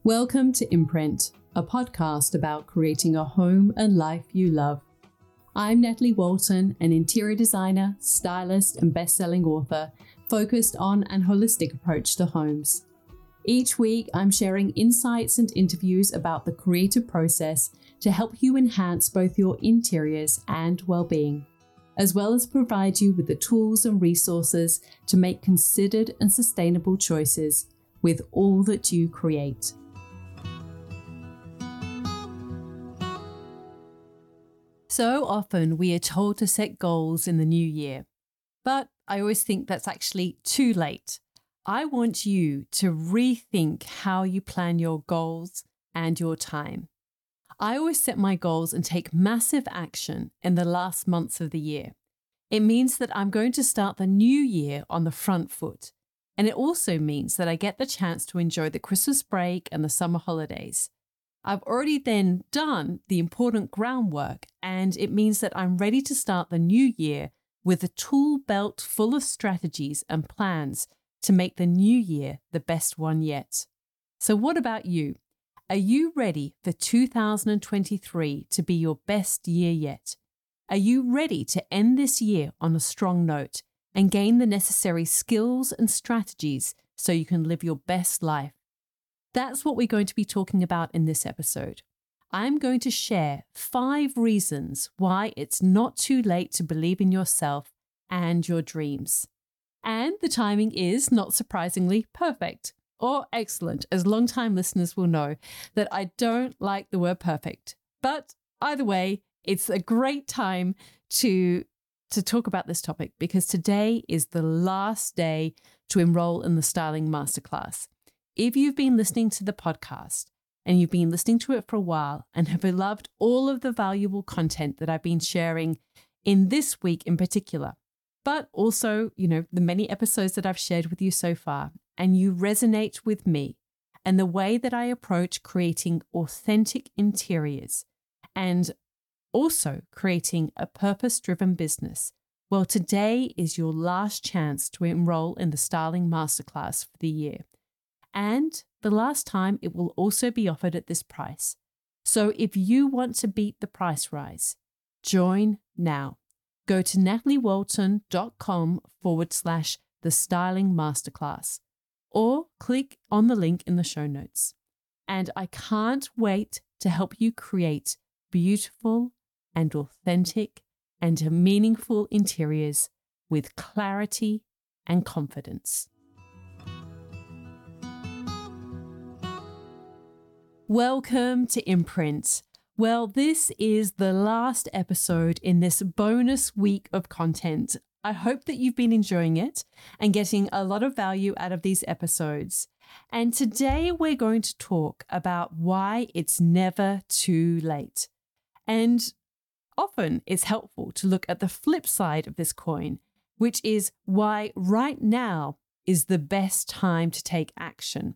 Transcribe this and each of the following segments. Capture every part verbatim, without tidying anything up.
Welcome to Imprint, a podcast about creating a home and life you love. I'm Natalie Walton, an interior designer, stylist, and best-selling author focused on an holistic approach to homes. Each week, I'm sharing insights and interviews about the creative process to help you enhance both your interiors and well-being, as well as provide you with the tools and resources to make considered and sustainable choices with all that you create. So often we are told to set goals in the new year, but I always think that's actually too late. I want you to rethink how you plan your goals and your time. I always set my goals and take massive action in the last months of the year. It means that I'm going to start the new year on the front foot. And it also means that I get the chance to enjoy the Christmas break and the summer holidays. I've already then done the important groundwork, and it means that I'm ready to start the new year with a tool belt full of strategies and plans to make the new year the best one yet. So what about you? Are you ready for two thousand twenty-three to be your best year yet? Are you ready to end this year on a strong note and gain the necessary skills and strategies so you can live your best life? That's what we're going to be talking about in this episode. I'm going to share five reasons why it's not too late to believe in yourself and your dreams. And the timing is, not surprisingly, perfect or excellent, as long-time listeners will know that I don't like the word perfect. But either way, it's a great time to, to talk about this topic because today is the last day to enroll in the Styling Masterclass. If you've been listening to the podcast and you've been listening to it for a while and have loved all of the valuable content that I've been sharing in this week in particular, but also, you know, the many episodes that I've shared with you so far, and you resonate with me and the way that I approach creating authentic interiors and also creating a purpose-driven business, well, today is your last chance to enroll in the Styling Masterclass for the year. And the last time it will also be offered at this price. So if you want to beat the price rise, join now. Go to nataliewalton.com forward slash the Styling Masterclass or click on the link in the show notes. And I can't wait to help you create beautiful and authentic and meaningful interiors with clarity and confidence. Welcome to Imprint. Well, this is the last episode in this bonus week of content. I hope that you've been enjoying it and getting a lot of value out of these episodes. And today we're going to talk about why it's never too late. And often it's helpful to look at the flip side of this coin, which is why right now is the best time to take action.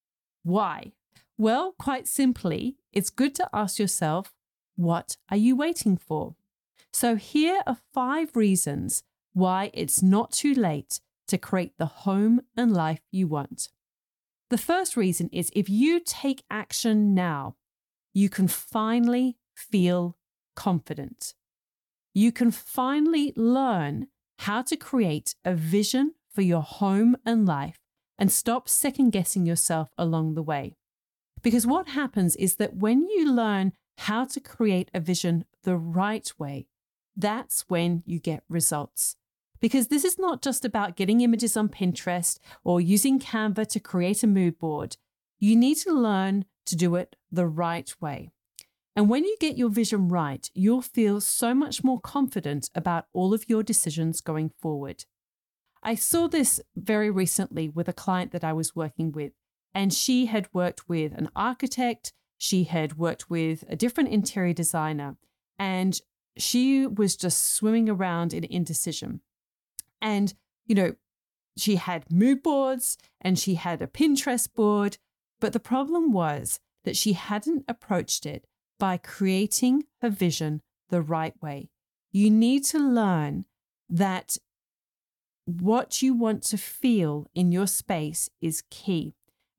Why? Well, quite simply, it's good to ask yourself, what are you waiting for? So here are five reasons why it's not too late to create the home and life you want. The first reason is if you take action now, you can finally feel confident. You can finally learn how to create a vision for your home and life and stop second-guessing yourself along the way. Because what happens is that when you learn how to create a vision the right way, that's when you get results. Because this is not just about getting images on Pinterest or using Canva to create a mood board. You need to learn to do it the right way. And when you get your vision right, you'll feel so much more confident about all of your decisions going forward. I saw this very recently with a client that I was working with. And she had worked with an architect, she had worked with a different interior designer, and she was just swimming around in indecision. And, you know, she had mood boards and she had a Pinterest board, but the problem was that she hadn't approached it by creating her vision the right way. You need to learn that what you want to feel in your space is key.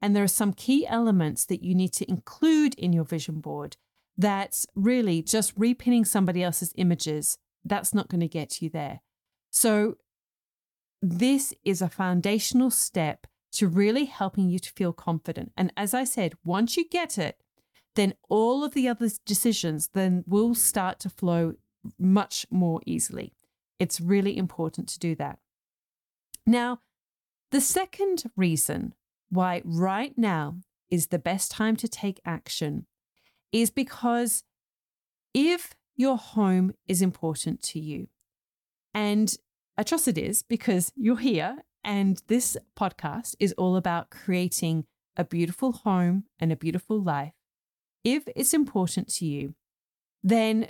And there are some key elements that you need to include in your vision board that's really just repinning somebody else's images. That's not going to get you there. So this is a foundational step to really helping you to feel confident. And as I said, once you get it, then all of the other decisions then will start to flow much more easily. It's really important to do that. Now, the second reason why right now is the best time to take action is because if your home is important to you, and I trust it is because you're here and this podcast is all about creating a beautiful home and a beautiful life. If it's important to you, then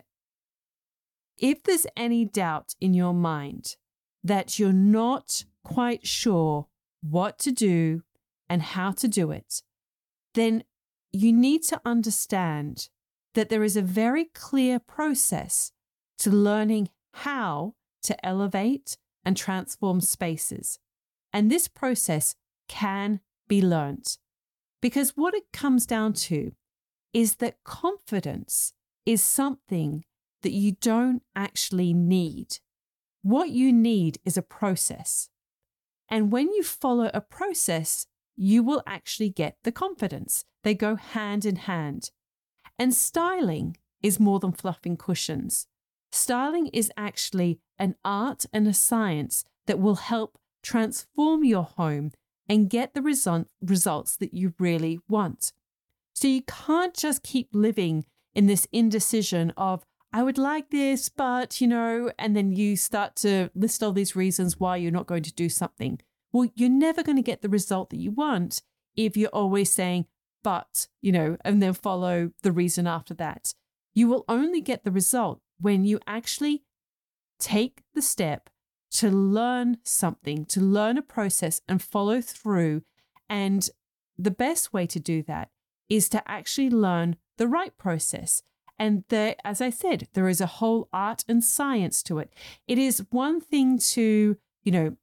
if there's any doubt in your mind that you're not quite sure what to do and how to do it, then you need to understand that there is a very clear process to learning how to elevate and transform spaces. And this process can be learnt, because what it comes down to is that confidence is something that you don't actually need. What you need is a process. And when you follow a process, you will actually get the confidence. They go hand in hand. And styling is more than fluffing cushions. Styling is actually an art and a science that will help transform your home and get the result, results that you really want. So you can't just keep living in this indecision of, I would like this, but, you know, and then you start to list all these reasons why you're not going to do something. Well, you're never going to get the result that you want if you're always saying, but, you know, and then follow the reason after that. You will only get the result when you actually take the step to learn something, to learn a process and follow through. And the best way to do that is to actually learn the right process. And there, as I said, there is a whole art and science to it. It is one thing to, you know,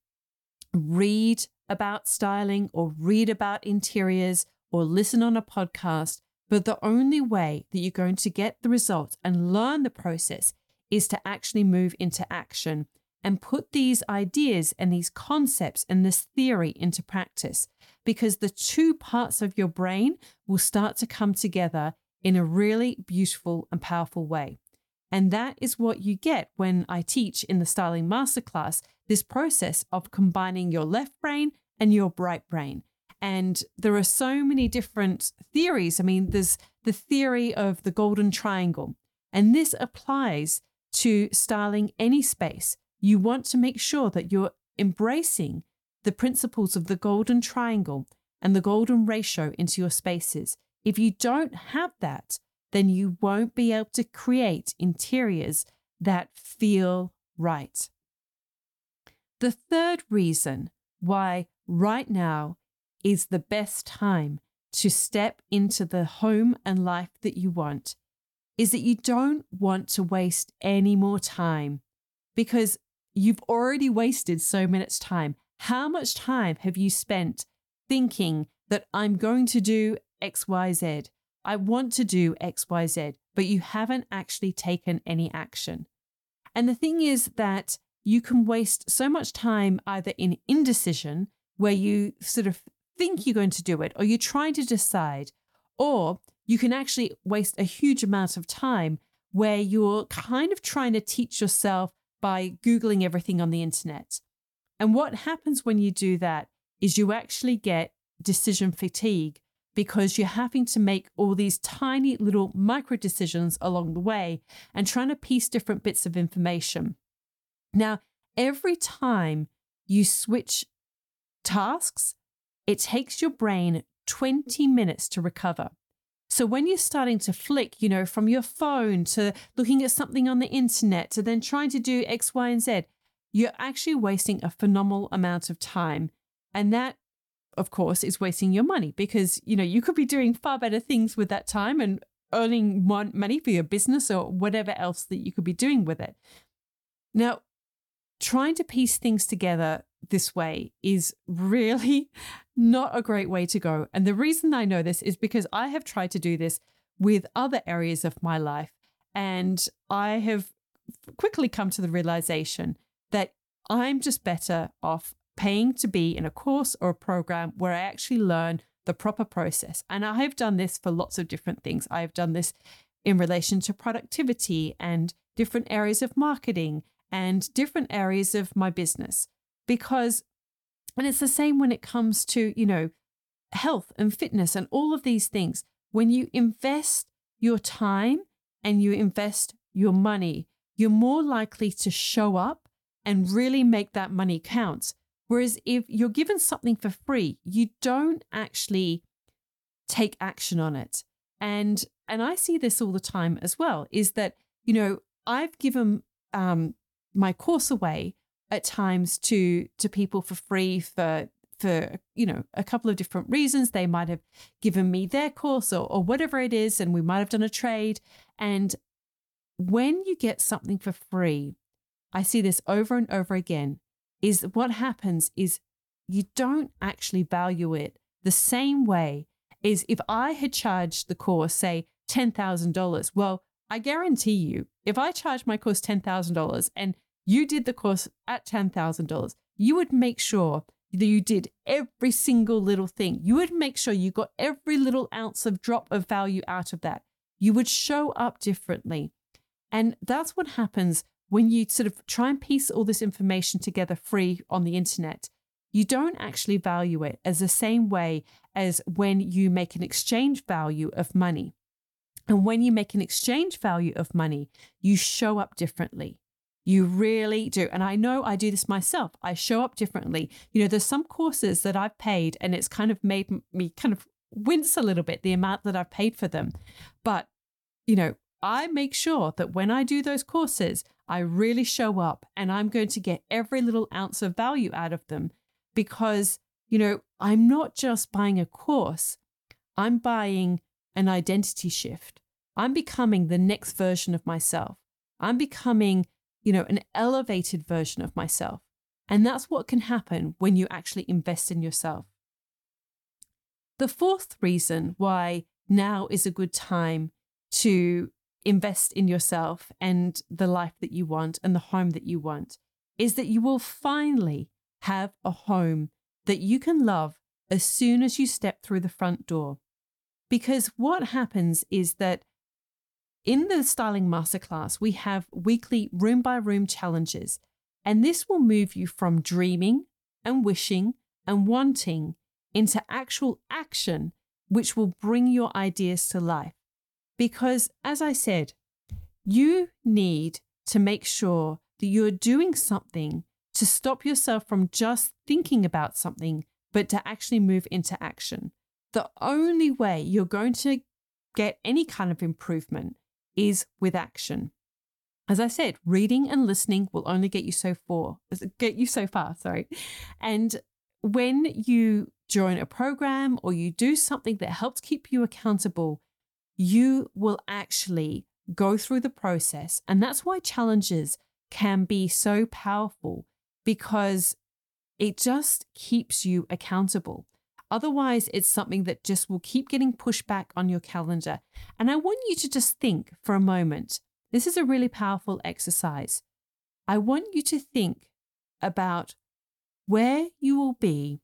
read about styling or read about interiors or listen on a podcast, but the only way that you're going to get the results and learn the process is to actually move into action and put these ideas and these concepts and this theory into practice, because the two parts of your brain will start to come together in a really beautiful and powerful way. And that is what you get when I teach in the Styling Masterclass, this process of combining your left brain and your right brain. And there are so many different theories. I mean, there's the theory of the golden triangle, and this applies to styling any space. You want to make sure that you're embracing the principles of the golden triangle and the golden ratio into your spaces. If you don't have that, then you won't be able to create interiors that feel right. The third reason why right now is the best time to step into the home and life that you want is that you don't want to waste any more time, because you've already wasted so much time. How much time have you spent thinking that I'm going to do X, Y, Z? I want to do X, Y, Z, but you haven't actually taken any action. And the thing is that you can waste so much time either in indecision, where you sort of think you're going to do it, or you're trying to decide, or you can actually waste a huge amount of time where you're kind of trying to teach yourself by Googling everything on the internet. And what happens when you do that is you actually get decision fatigue, because you're having to make all these tiny little micro decisions along the way and trying to piece different bits of information. Now, every time you switch tasks, it takes your brain twenty minutes to recover. So when you're starting to flick, you know, from your phone to looking at something on the internet to then trying to do X, Y, and Z, you're actually wasting a phenomenal amount of time. And that, of course, is wasting your money, because, you know, you could be doing far better things with that time and earning more money for your business or whatever else that you could be doing with it. Now, trying to piece things together this way is really not a great way to go. And the reason I know this is because I have tried to do this with other areas of my life. And I have quickly come to the realization that I'm just better off paying to be in a course or a program where I actually learn the proper process. And I have done this for lots of different things. I've done this in relation to productivity and different areas of marketing and different areas of my business. Because, and it's the same when it comes to, you know, health and fitness and all of these things. When you invest your time and you invest your money, you're more likely to show up and really make that money count. Whereas if you're given something for free, you don't actually take action on it. And and I see this all the time as well, is that, you know, I've given um, my course away at times to to people for free for for you know a couple of different reasons. They might have given me their course or or whatever it is, and we might have done a trade. And when you get something for free, I see this over and over again, is what happens is you don't actually value it the same way as if I had charged the course, say, ten thousand dollars. Well, I guarantee you, if I charged my course ten thousand dollars and you did the course at ten thousand dollars, you would make sure that you did every single little thing. You would make sure you got every little ounce of drop of value out of that. You would show up differently. And that's what happens when you sort of try and piece all this information together free on the internet. You don't actually value it as the same way as when you make an exchange value of money. And when you make an exchange value of money, you show up differently. You really do. And I know I do this myself. I show up differently. You know, there's some courses that I've paid and it's kind of made me kind of wince a little bit, the amount that I've paid for them. But, you know, I make sure that when I do those courses, I really show up and I'm going to get every little ounce of value out of them because, you know, I'm not just buying a course. I'm buying an identity shift. I'm becoming the next version of myself. I'm becoming, you know, an elevated version of myself. And that's what can happen when you actually invest in yourself. The fourth reason why now is a good time to invest in yourself and the life that you want and the home that you want is that you will finally have a home that you can love as soon as you step through the front door. Because what happens is that in the Styling Masterclass, we have weekly room by room challenges, and this will move you from dreaming and wishing and wanting into actual action, which will bring your ideas to life. Because as I said, you need to make sure that you're doing something to stop yourself from just thinking about something, but to actually move into action. The only way you're going to get any kind of improvement is with action. As I said, reading and listening will only get you so far, get you so far, sorry. And when you join a program or you do something that helps keep you accountable, you will actually go through the process. And that's why challenges can be so powerful, because it just keeps you accountable. Otherwise, it's something that just will keep getting pushed back on your calendar. And I want you to just think for a moment. This is a really powerful exercise. I want you to think about where you will be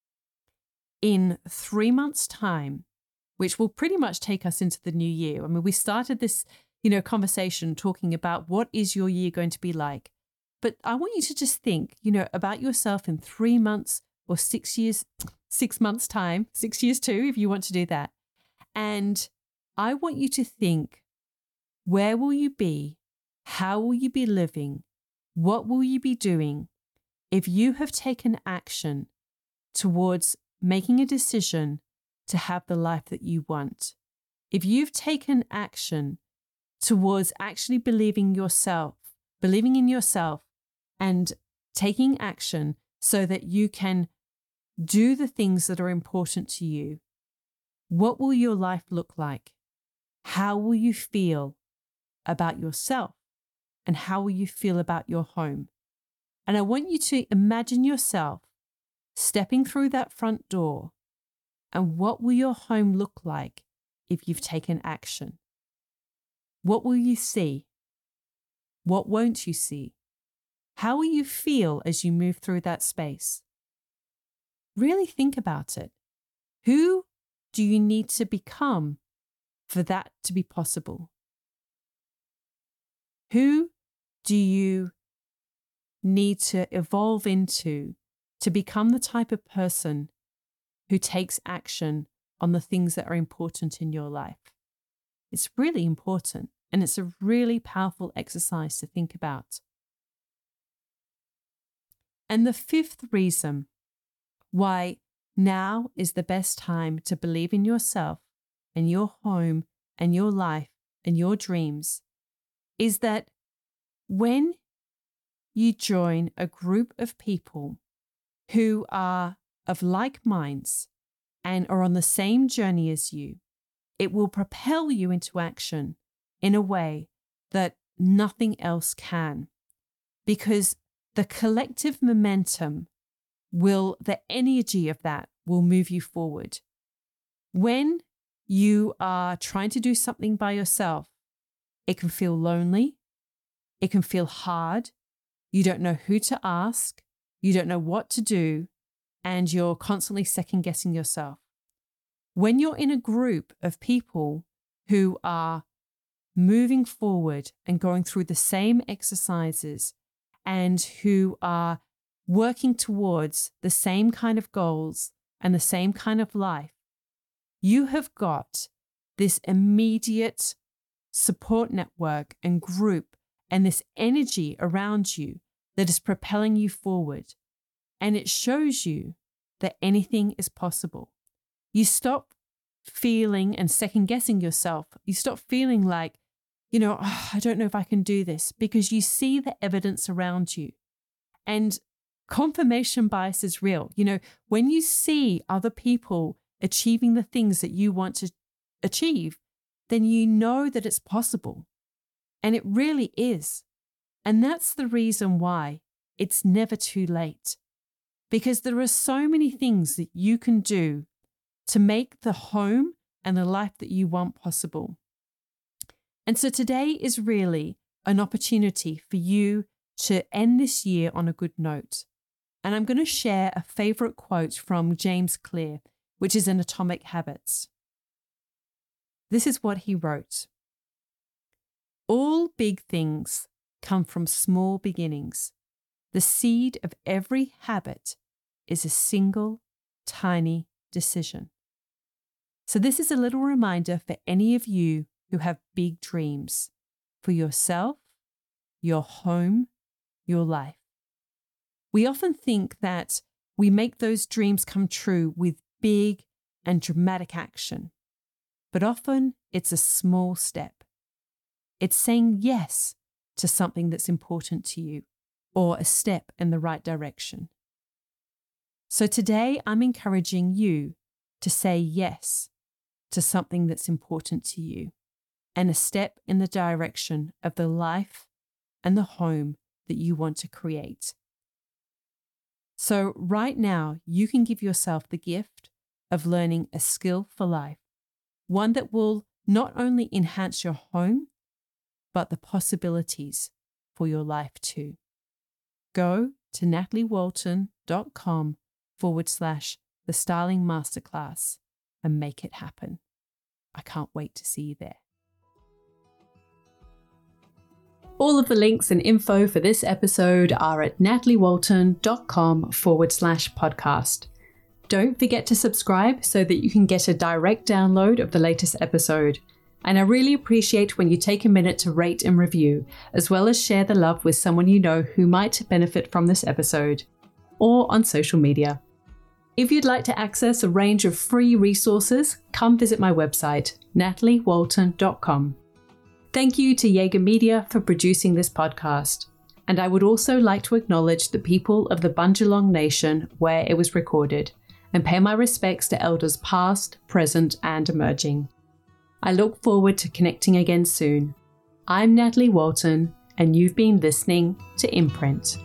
in three months' time, which will pretty much take us into the new year. I mean, we started this, you know, conversation talking about what is your year going to be like. But I want you to just think, you know, about yourself in three months or six years, six months time, six years too, if you want to do that. And I want you to think, where will you be? How will you be living? What will you be doing if you have taken action towards making a decision to have the life that you want? If you've taken action towards actually believing yourself, believing in yourself and taking action so that you can do the things that are important to you, what will your life look like? How will you feel about yourself? And how will you feel about your home? And I want you to imagine yourself stepping through that front door. And what will your home look like if you've taken action? What will you see? What won't you see? How will you feel as you move through that space? Really think about it. Who do you need to become for that to be possible? Who do you need to evolve into to become the type of person who takes action on the things that are important in your life? It's really important, and it's a really powerful exercise to think about. And the fifth reason why now is the best time to believe in yourself and your home and your life and your dreams is that when you join a group of people who are of like minds and are on the same journey as you, it will propel you into action in a way that nothing else can, because the collective momentum will, the energy of that will move you forward. When you are trying to do something by yourself, it can feel lonely. It can feel hard. You don't know who to ask. You don't know what to do. And you're constantly second guessing yourself. When you're in a group of people who are moving forward and going through the same exercises and who are working towards the same kind of goals and the same kind of life, you have got this immediate support network and group and this energy around you that is propelling you forward. And it shows you that anything is possible. You stop feeling and second guessing yourself. You stop feeling like, you know, oh, I don't know if I can do this, because you see the evidence around you. And confirmation bias is real. You know, when you see other people achieving the things that you want to achieve, then you know that it's possible. And it really is. And that's the reason why it's never too late. Because there are so many things that you can do to make the home and the life that you want possible. And so today is really an opportunity for you to end this year on a good note. And I'm going to share a favorite quote from James Clear, which is in Atomic Habits. This is what he wrote. All big things come from small beginnings. The seed of every habit is a single, tiny decision. So this is a little reminder for any of you who have big dreams for yourself, your home, your life. We often think that we make those dreams come true with big and dramatic action, but often it's a small step. It's saying yes to something that's important to you, or a step in the right direction. So today I'm encouraging you to say yes to something that's important to you and a step in the direction of the life and the home that you want to create. So right now, you can give yourself the gift of learning a skill for life, one that will not only enhance your home, but the possibilities for your life too. Go to nataliewalton.com forward slash the styling masterclass and make it happen. I can't wait to see you there. All of the links and info for this episode are at nataliewalton.com forward slash podcast. Don't forget to subscribe so that you can get a direct download of the latest episode. And I really appreciate when you take a minute to rate and review, as well as share the love with someone you know who might benefit from this episode, or on social media. If you'd like to access a range of free resources, come visit my website, natalie walton dot com. Thank you to Jaeger Media for producing this podcast. And I would also like to acknowledge the people of the Bundjalung Nation where it was recorded, and pay my respects to elders past, present, and emerging. I look forward to connecting again soon. I'm Natalie Walton, and you've been listening to Imprint.